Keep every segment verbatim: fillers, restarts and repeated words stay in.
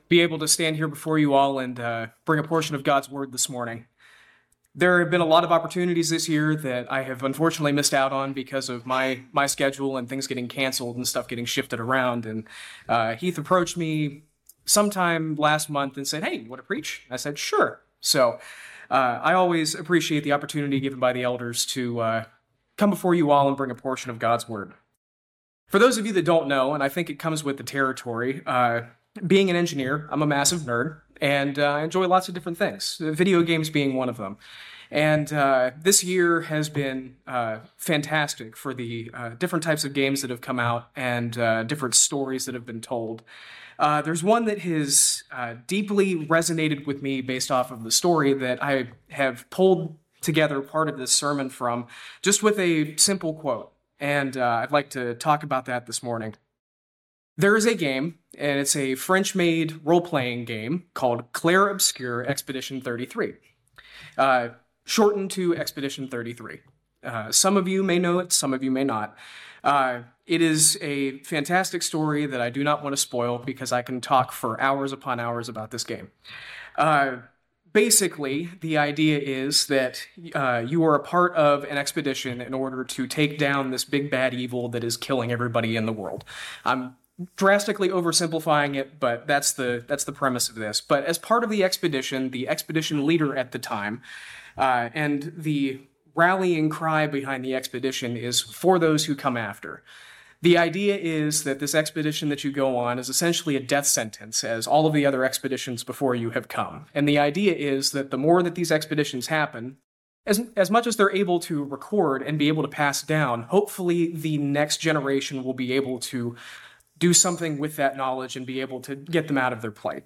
be able to stand here before you all and uh, bring a portion of God's Word this morning. There have been a lot of opportunities this year that I have unfortunately missed out on because of my my schedule and things getting canceled and stuff getting shifted around. And uh, Heath approached me sometime last month and said, "Hey, you want to preach?" I said, "Sure." So uh, I always appreciate the opportunity given by the elders to uh, come before you all and bring a portion of God's Word. For those of you that don't know, and I think it comes with the territory, uh, being an engineer, I'm a massive nerd, and uh, I enjoy lots of different things, video games being one of them. And uh, this year has been uh, fantastic for the uh, different types of games that have come out and uh, different stories that have been told. Uh, there's one that has uh, deeply resonated with me based off of the story that I have pulled together part of this sermon from, just with a simple quote. And uh, I'd like to talk about that this morning. There is a game, and it's a French-made role-playing game called Clair Obscur Expedition thirty-three, uh, shortened to Expedition thirty-three. Uh, some of you may know it, some of you may not. Uh, it is a fantastic story that I do not want to spoil because I can talk for hours upon hours about this game. Uh, Basically, the idea is that uh, you are a part of an expedition in order to take down this big bad evil that is killing everybody in the world. I'm drastically oversimplifying it, but that's the that's the premise of this. But as part of the expedition, the expedition leader at the time, uh, and the rallying cry behind the expedition is for those who come after. The idea is that this expedition that you go on is essentially a death sentence, as all of the other expeditions before you have come. And the idea is that the more that these expeditions happen, as, as much as they're able to record and be able to pass down, hopefully the next generation will be able to do something with that knowledge and be able to get them out of their plight.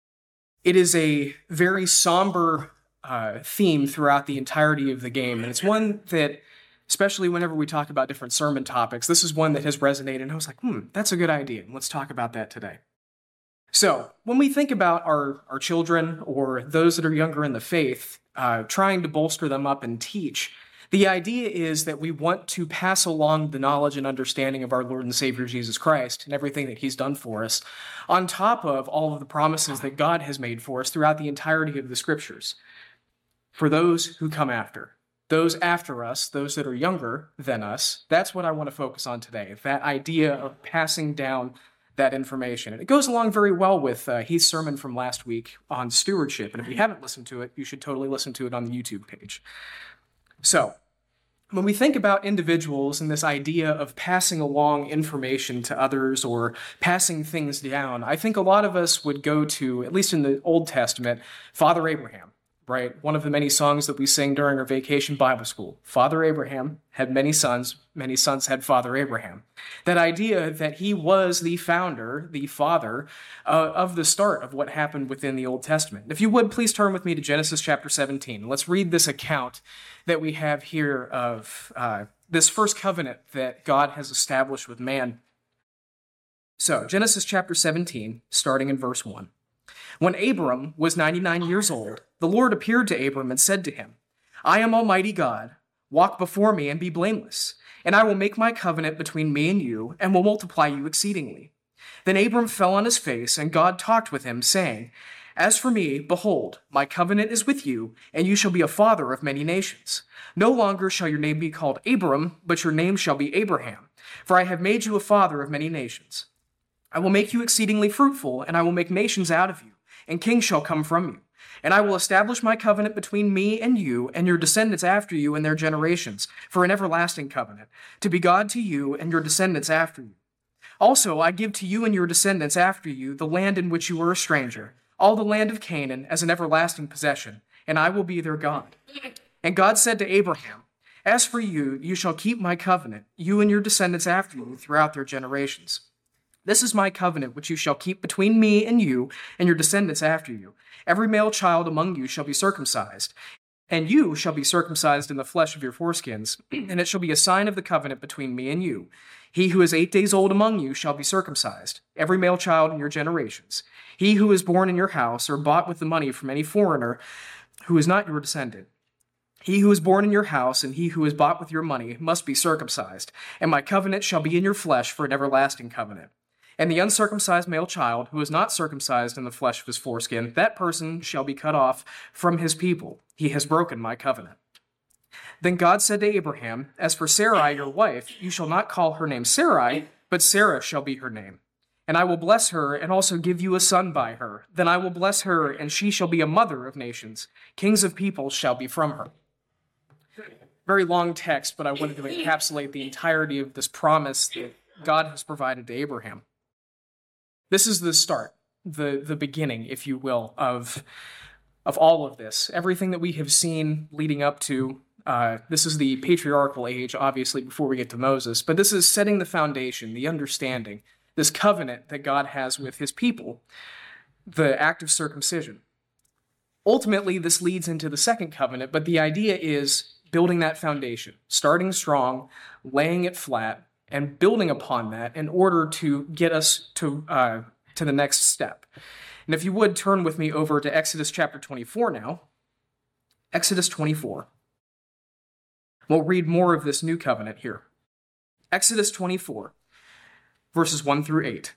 It is a very somber uh, theme throughout the entirety of the game, and it's one that, especially whenever we talk about different sermon topics, this is one that has resonated, and I was like, hmm, that's a good idea. Let's talk about that today. So, when we think about our, our children or those that are younger in the faith, uh, trying to bolster them up and teach, the idea is that we want to pass along the knowledge and understanding of our Lord and Savior Jesus Christ and everything that He's done for us, on top of all of the promises that God has made for us throughout the entirety of the Scriptures, for those who come after. Those after us, those that are younger than us, that's what I want to focus on today, that idea of passing down that information. And it goes along very well with uh, Heath's sermon from last week on stewardship. And if you haven't listened to it, you should totally listen to it on the YouTube page. So, when we think about individuals and this idea of passing along information to others or passing things down, I think a lot of us would go to, at least in the Old Testament, Father Abraham. Right? One of the many songs that we sing during our vacation Bible school. Father Abraham had many sons, many sons had Father Abraham. That idea that he was the founder, the father, uh, of the start of what happened within the Old Testament. If you would, please turn with me to Genesis chapter seventeen. Let's read this account that we have here of uh, this first covenant that God has established with man. So, Genesis chapter seventeen, starting in verse one. When Abram was ninety-nine years old, the Lord appeared to Abram and said to him, I am Almighty God. Walk before me and be blameless, and I will make my covenant between me and you, and will multiply you exceedingly. Then Abram fell on his face, and God talked with him, saying, As for me, behold, my covenant is with you, and you shall be a father of many nations. No longer shall your name be called Abram, but your name shall be Abraham, for I have made you a father of many nations. I will make you exceedingly fruitful, and I will make nations out of you, and kings shall come from you. And I will establish my covenant between me and you and your descendants after you and their generations, for an everlasting covenant, to be God to you and your descendants after you. Also, I give to you and your descendants after you the land in which you were a stranger, all the land of Canaan as an everlasting possession, and I will be their God. And God said to Abraham, As for you, you shall keep my covenant, you and your descendants after you throughout their generations. This is my covenant which you shall keep between me and you and your descendants after you. Every male child among you shall be circumcised, and you shall be circumcised in the flesh of your foreskins, and it shall be a sign of the covenant between me and you. He who is eight days old among you shall be circumcised, every male child in your generations. He who is born in your house or bought with the money from any foreigner who is not your descendant. He who is born in your house and he who is bought with your money must be circumcised, and my covenant shall be in your flesh for an everlasting covenant. And the uncircumcised male child who is not circumcised in the flesh of his foreskin, that person shall be cut off from his people. He has broken my covenant. Then God said to Abraham, As for Sarai, your wife, you shall not call her name Sarai, but Sarah shall be her name. And I will bless her and also give you a son by her. Then I will bless her, and she shall be a mother of nations. Kings of peoples shall be from her. Very long text, but I wanted to encapsulate the entirety of this promise that God has provided to Abraham. This is the start, the, the beginning, if you will, of, of all of this. Everything that we have seen leading up to, uh, this is the patriarchal age, obviously, before we get to Moses, but this is setting the foundation, the understanding, this covenant that God has with his people, the act of circumcision. Ultimately, this leads into the second covenant, but the idea is building that foundation, starting strong, laying it flat, and building upon that in order to get us to uh, to the next step. And if you would, turn with me over to Exodus chapter twenty-four now. Exodus twenty-four. We'll read more of this new covenant here. Exodus twenty-four, verses one through eight.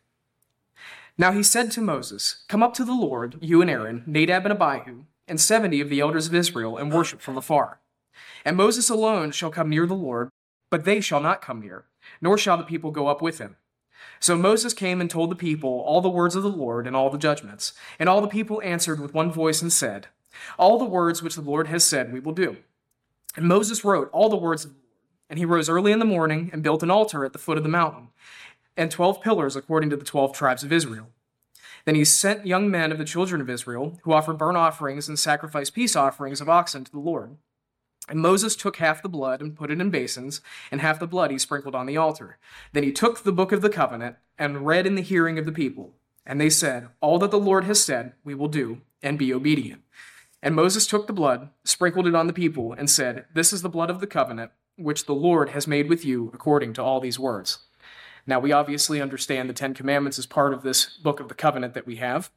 Now he said to Moses, Come up to the Lord, you and Aaron, Nadab and Abihu, and seventy of the elders of Israel, and worship from afar. And Moses alone shall come near the Lord, but they shall not come near, nor shall the people go up with him. So Moses came and told the people all the words of the Lord and all the judgments. And all the people answered with one voice and said, All the words which the Lord has said we will do. And Moses wrote all the words of the Lord. And he rose early in the morning and built an altar at the foot of the mountain, and twelve pillars according to the twelve tribes of Israel. Then he sent young men of the children of Israel, who offered burnt offerings and sacrificed peace offerings of oxen to the Lord. And Moses took half the blood and put it in basins, and half the blood he sprinkled on the altar. Then he took the book of the covenant and read in the hearing of the people. And they said, All that the Lord has said we will do, and be obedient. And Moses took the blood, sprinkled it on the people, and said, This is the blood of the covenant, which the Lord has made with you according to all these words. Now, we obviously understand the Ten Commandments as part of this book of the covenant that we have,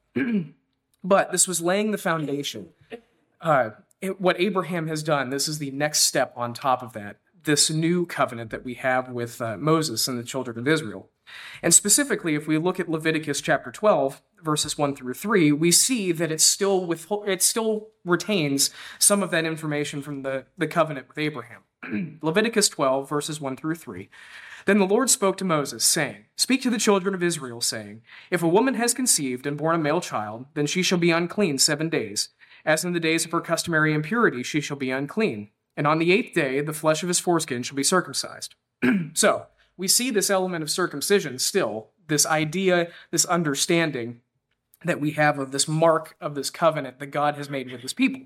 but this was laying the foundation. Uh, it, what Abraham has done, this is the next step on top of that, this new covenant that we have with uh, Moses and the children of Israel. And specifically, if we look at Leviticus chapter twelve, verses one through three, we see that it still with it still retains some of that information from the, the covenant with Abraham. Leviticus twelve, verses one through three. Then the Lord spoke to Moses, saying, Speak to the children of Israel, saying, If a woman has conceived and borne a male child, then she shall be unclean seven days. As in the days of her customary impurity, she shall be unclean. And on the eighth day, the flesh of his foreskin shall be circumcised. So, we see this element of circumcision still, this idea, this understanding that we have of this mark of this covenant that God has made with his people.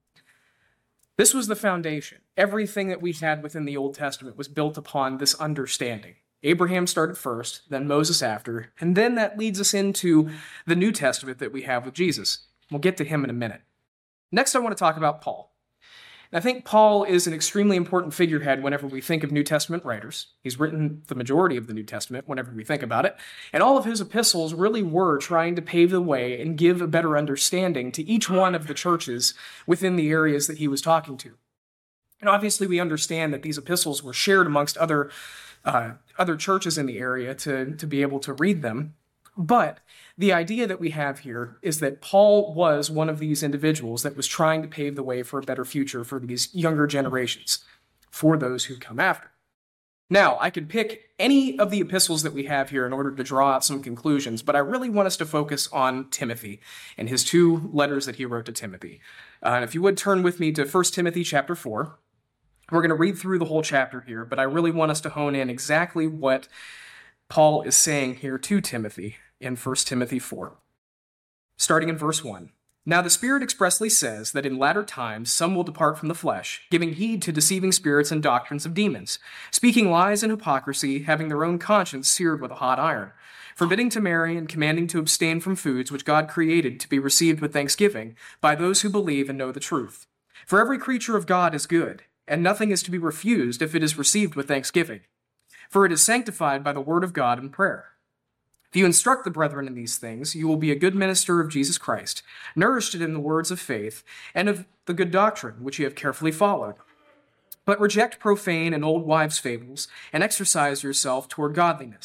This was the foundation. Everything that we had within the Old Testament was built upon this understanding. Abraham started first, then Moses after, and then that leads us into the New Testament that we have with Jesus. We'll get to him in a minute. Next, I want to talk about Paul. I think Paul is an extremely important figurehead whenever we think of New Testament writers. He's written the majority of the New Testament whenever we think about it. And all of his epistles really were trying to pave the way and give a better understanding to each one of the churches within the areas that he was talking to. And obviously we understand that these epistles were shared amongst other, uh, other churches in the area to, to be able to read them. But the idea that we have here is that Paul was one of these individuals that was trying to pave the way for a better future for these younger generations, for those who come after. Now, I could pick any of the epistles that we have here in order to draw out some conclusions, but I really want us to focus on Timothy and his two letters that he wrote to Timothy. Uh, and if you would turn with me to First Timothy chapter four, we're going to read through the whole chapter here, but I really want us to hone in exactly what Paul is saying here to Timothy in First Timothy four. Starting in verse one. Now the Spirit expressly says that in latter times some will depart from the flesh, giving heed to deceiving spirits and doctrines of demons, speaking lies and hypocrisy, having their own conscience seared with a hot iron, forbidding to marry and commanding to abstain from foods which God created to be received with thanksgiving by those who believe and know the truth. For every creature of God is good, and nothing is to be refused if it is received with thanksgiving. For it is sanctified by the word of God and prayer. If you instruct the brethren in these things, you will be a good minister of Jesus Christ, nourished in the words of faith and of the good doctrine which you have carefully followed. But reject profane and old wives' fables, and exercise yourself toward godliness.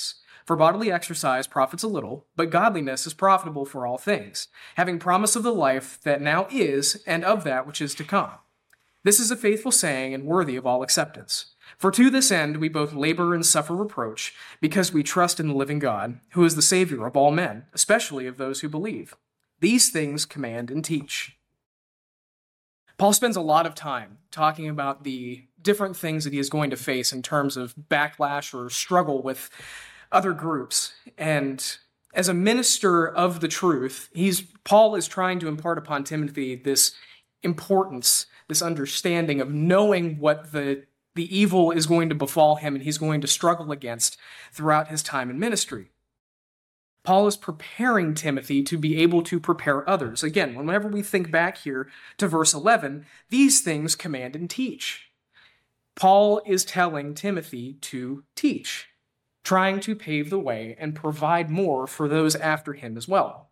For bodily exercise profits a little, but godliness is profitable for all things, having promise of the life that now is and of that which is to come. This is a faithful saying and worthy of all acceptance. For to this end we both labor and suffer reproach, because we trust in the living God, who is the Savior of all men, especially of those who believe. These things command and teach. Paul spends a lot of time talking about the different things that he is going to face in terms of backlash or struggle with other groups. And as a minister of the truth, he's Paul is trying to impart upon Timothy this importance, this understanding of knowing what the, the evil is going to befall him and he's going to struggle against throughout his time in ministry. Paul is preparing Timothy to be able to prepare others. Again, whenever we think back here to verse eleven, these things command and teach. Paul is telling Timothy to teach, trying to pave the way and provide more for those after him as well.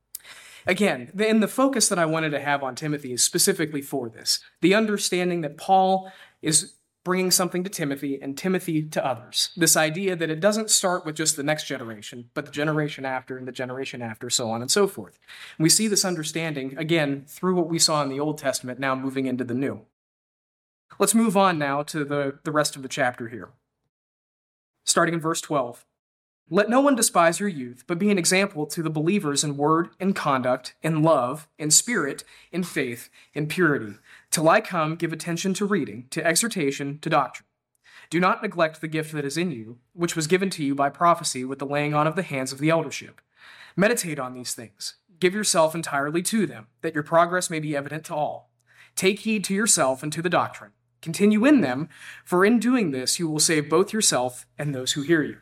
Again, and the focus that I wanted to have on Timothy is specifically for this, the understanding that Paul is bringing something to Timothy and Timothy to others. This idea that it doesn't start with just the next generation, but the generation after and the generation after, so on and so forth. And we see this understanding, again, through what we saw in the Old Testament, now moving into the New. Let's move on now to the, the rest of the chapter here. Starting in verse twelve. Let no one despise your youth, but be an example to the believers in word, in conduct, in love, in spirit, in faith, in purity. Till I come, give attention to reading, to exhortation, to doctrine. Do not neglect the gift that is in you, which was given to you by prophecy with the laying on of the hands of the eldership. Meditate on these things. Give yourself entirely to them, that your progress may be evident to all. Take heed to yourself and to the doctrine. Continue in them, for in doing this you will save both yourself and those who hear you.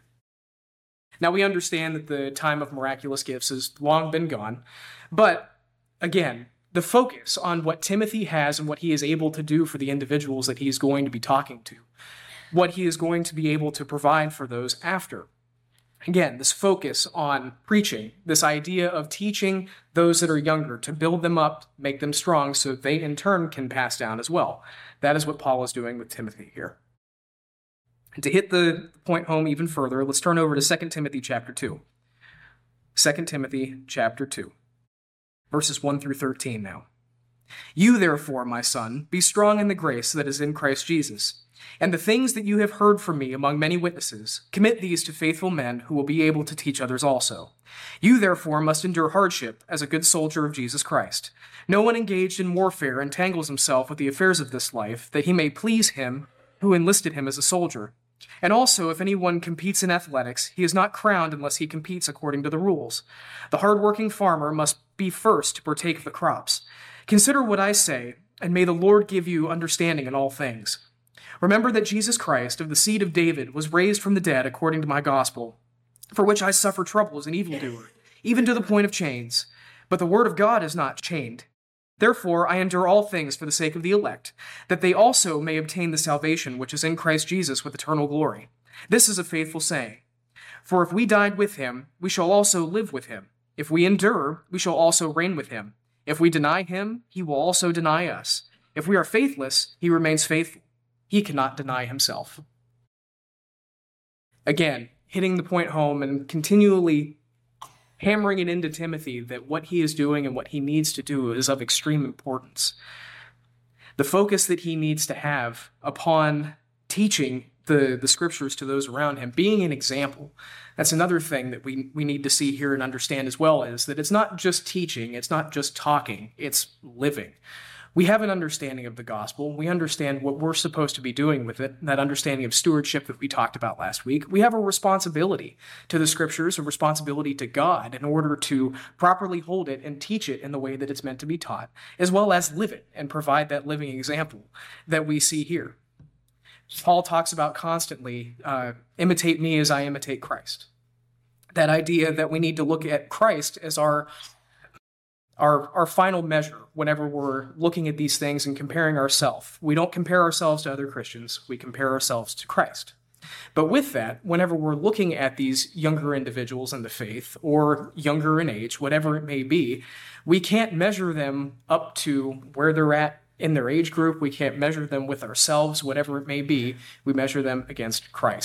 Now we understand that the time of miraculous gifts has long been gone, but again, the focus on what Timothy has and what he is able to do for the individuals that he is going to be talking to, what he is going to be able to provide for those after. Again, this focus on preaching, this idea of teaching those that are younger to build them up, make them strong, so they in turn can pass down as well. That is what Paul is doing with Timothy here. And to hit the point home even further, let's turn over to Second Timothy chapter two. Second Timothy chapter two, verses one through thirteen now. You therefore, my son, be strong in the grace that is in Christ Jesus. And the things that you have heard from me among many witnesses, commit these to faithful men who will be able to teach others also. You therefore must endure hardship as a good soldier of Jesus Christ. No one engaged in warfare entangles himself with the affairs of this life, that he may please him who enlisted him as a soldier. And also, if anyone competes in athletics, he is not crowned unless he competes according to the rules. The hard-working farmer must be first to partake of the crops. Consider what I say, and may the Lord give you understanding in all things. Remember that Jesus Christ, of the seed of David, was raised from the dead according to my gospel, for which I suffer trouble as an evildoer, even to the point of chains. But the word of God is not chained. Therefore, I endure all things for the sake of the elect, that they also may obtain the salvation which is in Christ Jesus with eternal glory. This is a faithful saying. For if we died with him, we shall also live with him. If we endure, we shall also reign with him. If we deny him, he will also deny us. If we are faithless, he remains faithful. He cannot deny himself. Again, hitting the point home and continually hammering it into Timothy that what he is doing and what he needs to do is of extreme importance. The focus that he needs to have upon teaching the, the scriptures to those around him, being an example. That's another thing that we, we need to see here and understand as well, is that it's not just teaching, it's not just talking, it's living. We have an understanding of the gospel. We understand what we're supposed to be doing with it, that understanding of stewardship that we talked about last week. We have a responsibility to the scriptures, a responsibility to God in order to properly hold it and teach it in the way that it's meant to be taught, as well as live it and provide that living example that we see here. Paul talks about constantly, uh, imitate me as I imitate Christ. That idea that we need to look at Christ as our Our, our final measure whenever we're looking at these things and comparing ourselves. We don't compare ourselves to other Christians, we compare ourselves to Christ. But with that, whenever we're looking at these younger individuals in the faith, or younger in age, whatever it may be, we can't measure them up to where they're at in their age group. We can't measure them with ourselves, whatever it may be. We measure them against Christ.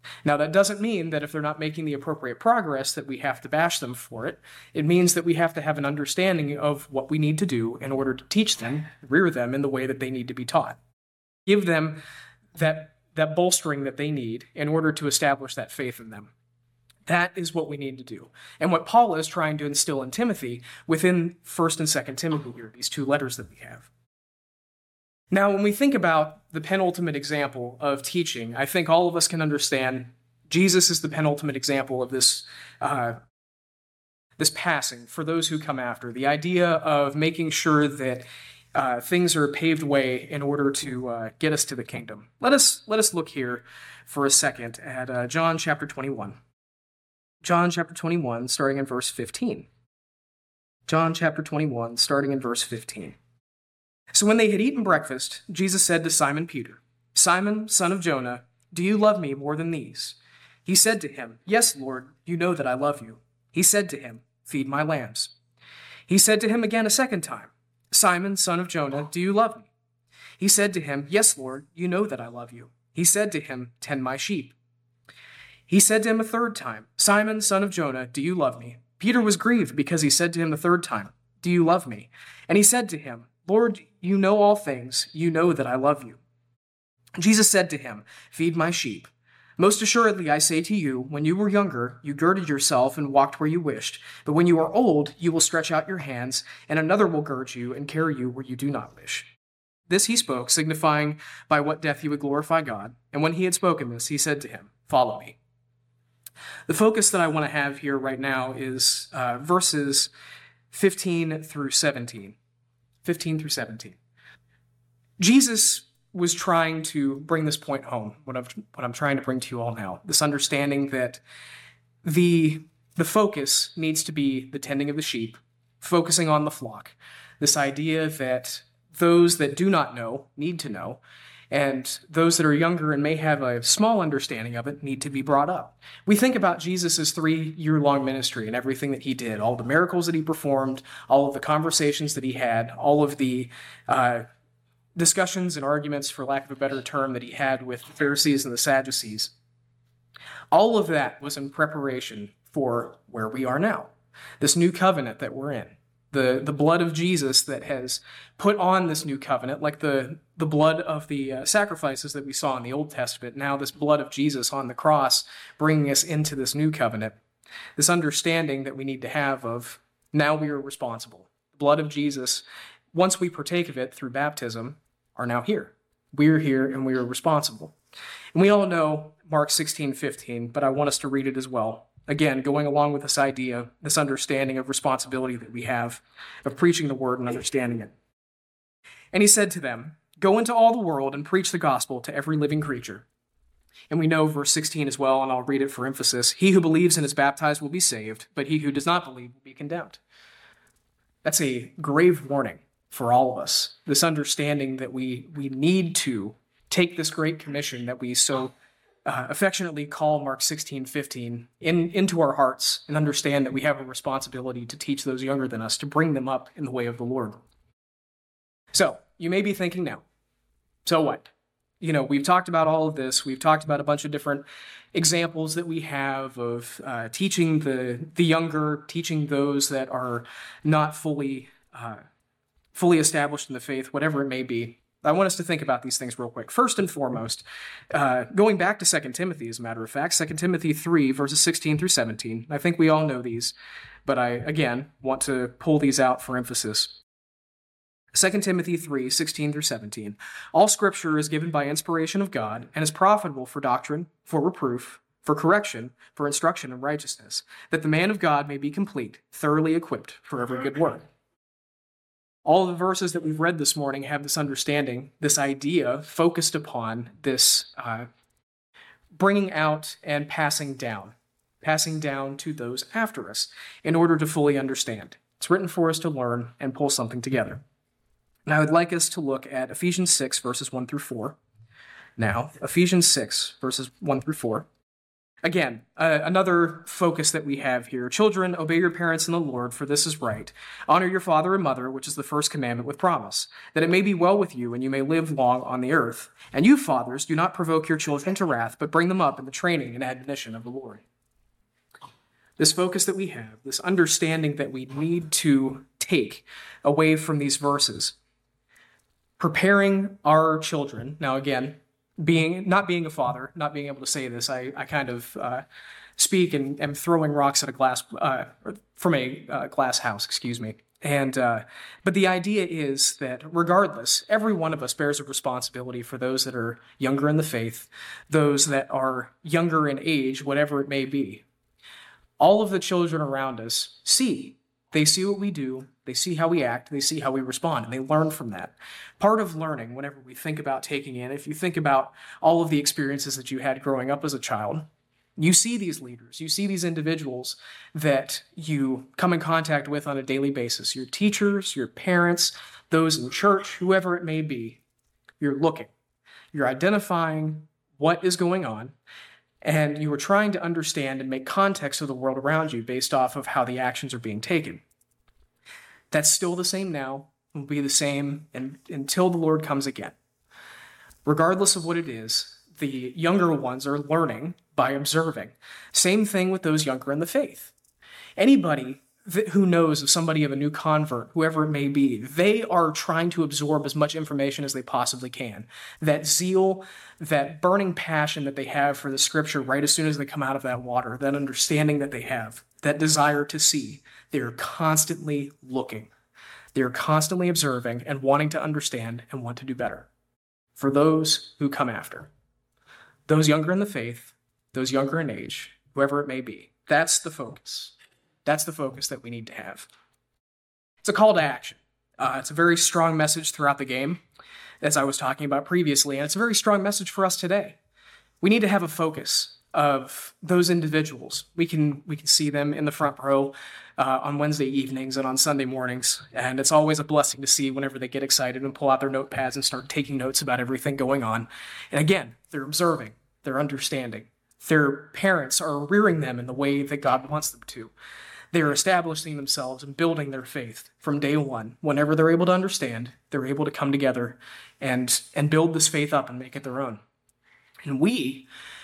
Now, that doesn't mean that if they're not making the appropriate progress that we have to bash them for it. It means that we have to have an understanding of what we need to do in order to teach them, rear them in the way that they need to be taught. Give them that, that bolstering that they need in order to establish that faith in them. That is what we need to do. And what Paul is trying to instill in Timothy within First and Second Timothy here, these two letters that we have. Now, when we think about the penultimate example of teaching, I think all of us can understand Jesus is the penultimate example of this, uh, this passing for those who come after. The idea of making sure that uh, things are paved way in order to uh, get us to the kingdom. Let us, let us look here for a second at uh, John chapter twenty-one. John chapter twenty-one, starting in verse fifteen. John chapter twenty-one, starting in verse fifteen. So when they had eaten breakfast, Jesus said to Simon Peter, "Simon, son of Jonah, do you love me more than these?" He said to him, "Yes, Lord, you know that I love you." He said to him, "Feed my lambs." He said to him again a second time, "Simon, son of Jonah, do you love me?" He said to him, "Yes, Lord, you know that I love you." He said to him, "Tend my sheep." He said to him a third time, "Simon, son of Jonah, do you love me?" Peter was grieved because he said to him the third time, "Do you love me?" And he said to him, "Lord, you know all things. You know that I love you." Jesus said to him, "Feed my sheep. Most assuredly, I say to you, when you were younger, you girded yourself and walked where you wished. But when you are old, you will stretch out your hands, and another will gird you and carry you where you do not wish." This he spoke, signifying by what death he would glorify God. And when he had spoken this, he said to him, "Follow me." The focus that I want to have here right now is uh, verses fifteen through seventeen. fifteen through seventeen. Jesus was trying to bring this point home, what I'm, what I'm trying to bring to you all now, this understanding that the, the focus needs to be the tending of the sheep, focusing on the flock, this idea that those that do not know need to know, and those that are younger and may have a small understanding of it need to be brought up. We think about Jesus' three-year-long ministry and everything that he did, all the miracles that he performed, all of the conversations that he had, all of the uh, discussions and arguments, for lack of a better term, that he had with the Pharisees and the Sadducees. All of that was in preparation for where we are now, this new covenant that we're in. The, the blood of Jesus that has put on this new covenant, like the, the blood of the uh, sacrifices that we saw in the Old Testament, now this blood of Jesus on the cross bringing us into this new covenant, this understanding that we need to have of now we are responsible. The blood of Jesus, once we partake of it through baptism, are now here. We are here and we are responsible. And we all know Mark sixteen fifteen, but I want us to read it as well. Again, going along with this idea, this understanding of responsibility that we have of preaching the word and understanding it. And he said to them, "Go into all the world and preach the gospel to every living creature." And we know verse sixteen as well, and I'll read it for emphasis. "He who believes and is baptized will be saved, but he who does not believe will be condemned." That's a grave warning for all of us, this understanding that we, we need to take this great commission that we so Uh, affectionately call Mark sixteen fifteen in, into our hearts and understand that we have a responsibility to teach those younger than us, to bring them up in the way of the Lord. So, you may be thinking now, so what? You know, we've talked about all of this. We've talked about a bunch of different examples that we have of uh, teaching the, the younger, teaching those that are not fully, uh, fully established in the faith, whatever it may be. I want us to think about these things real quick. First and foremost, uh, going back to Second Timothy, as a matter of fact, Second Timothy three, verses sixteen through seventeen. I think we all know these, but I, again, want to pull these out for emphasis. Second Timothy three, sixteen through seventeen. "All scripture is given by inspiration of God and is profitable for doctrine, for reproof, for correction, for instruction in righteousness, that the man of God may be complete, thoroughly equipped for every good work." All the verses that we've read this morning have this understanding, this idea focused upon this uh, bringing out and passing down, passing down to those after us in order to fully understand. It's written for us to learn and pull something together. And I would like us to look at Ephesians six, verses one through four. Now, Ephesians six, verses one through four. Again, uh, another focus that we have here. Children, obey your parents in the Lord, for this is right. Honor your father and mother, which is the first commandment with promise, that it may be well with you and you may live long on the earth. And you, fathers, do not provoke your children to wrath, but bring them up in the training and admonition of the Lord. This focus that we have, this understanding that we need to take away from these verses, preparing our children. Now, again, being not being a father, not being able to say this, I, I kind of uh, speak and am throwing rocks at a glass uh, from a uh, glass house, excuse me. And uh, but the idea is that regardless, every one of us bears a responsibility for those that are younger in the faith, those that are younger in age, whatever it may be. All of the children around us see. They see what we do, they see how we act, they see how we respond, and they learn from that. Part of learning, whenever we think about taking in, if you think about all of the experiences that you had growing up as a child, you see these leaders, you see these individuals that you come in contact with on a daily basis, your teachers, your parents, those in church, whoever it may be. You're looking, you're identifying what is going on, and you are trying to understand and make context of the world around you based off of how the actions are being taken. That's still the same now, will be the same and, until the Lord comes again. Regardless of what it is, the younger ones are learning by observing. Same thing with those younger in the faith. Anybody that, who knows of somebody of a new convert, whoever it may be, they are trying to absorb as much information as they possibly can. That zeal, that burning passion that they have for the scripture right as soon as they come out of that water, that understanding that they have, that desire to see, they are constantly looking. They are constantly observing and wanting to understand and want to do better. For those who come after, those younger in the faith, those younger in age, whoever it may be, that's the focus. That's the focus that we need to have. It's a call to action. Uh, it's a very strong message throughout the game, as I was talking about previously, and it's a very strong message for us today. We need to have a focus of those individuals. We can we can see them in the front row uh, on Wednesday evenings and on Sunday mornings, and it's always a blessing to see whenever they get excited and pull out their notepads and start taking notes about everything going on. And again, they're observing, they're understanding. Their parents are rearing them in the way that God wants them to. They're establishing themselves and building their faith from day one. Whenever they're able to understand, they're able to come together and, and build this faith up and make it their own. And we,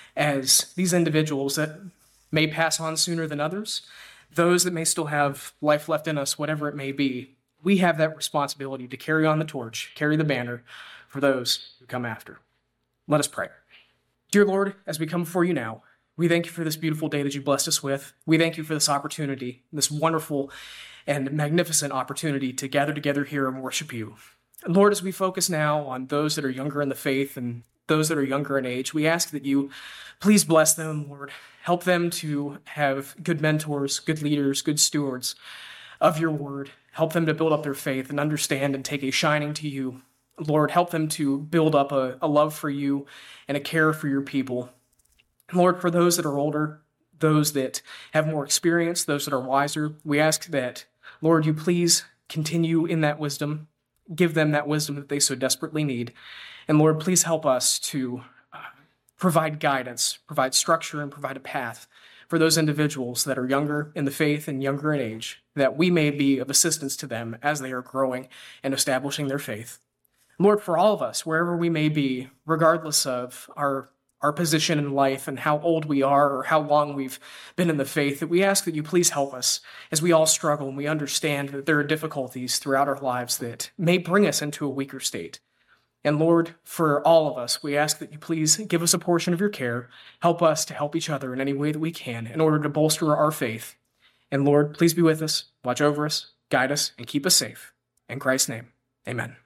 as these individuals that may pass on sooner than others, those that may still have life left in us, whatever it may be, we have that responsibility to carry on the torch, carry the banner for those who come after. Let us pray. Dear Lord, as we come before you now, we thank you for this beautiful day that you blessed us with. We thank you for this opportunity, this wonderful and magnificent opportunity to gather together here and worship you. And Lord, as we focus now on those that are younger in the faith and those that are younger in age, we ask that you please bless them, Lord. Help them to have good mentors, good leaders, good stewards of your word. Help them to build up their faith and understand and take a shining to you. Lord, help them to build up a, a love for you and a care for your people. Lord, for those that are older, those that have more experience, those that are wiser, we ask that, Lord, you please continue in that wisdom, give them that wisdom that they so desperately need. And Lord, please help us to uh, provide guidance, provide structure, and provide a path for those individuals that are younger in the faith and younger in age, that we may be of assistance to them as they are growing and establishing their faith. Lord, for all of us, wherever we may be, regardless of our our position in life and how old we are or how long we've been in the faith, that we ask that you please help us as we all struggle and we understand that there are difficulties throughout our lives that may bring us into a weaker state. And Lord, for all of us, we ask that you please give us a portion of your care, help us to help each other in any way that we can in order to bolster our faith. And Lord, please be with us, watch over us, guide us, and keep us safe. In Christ's name, amen.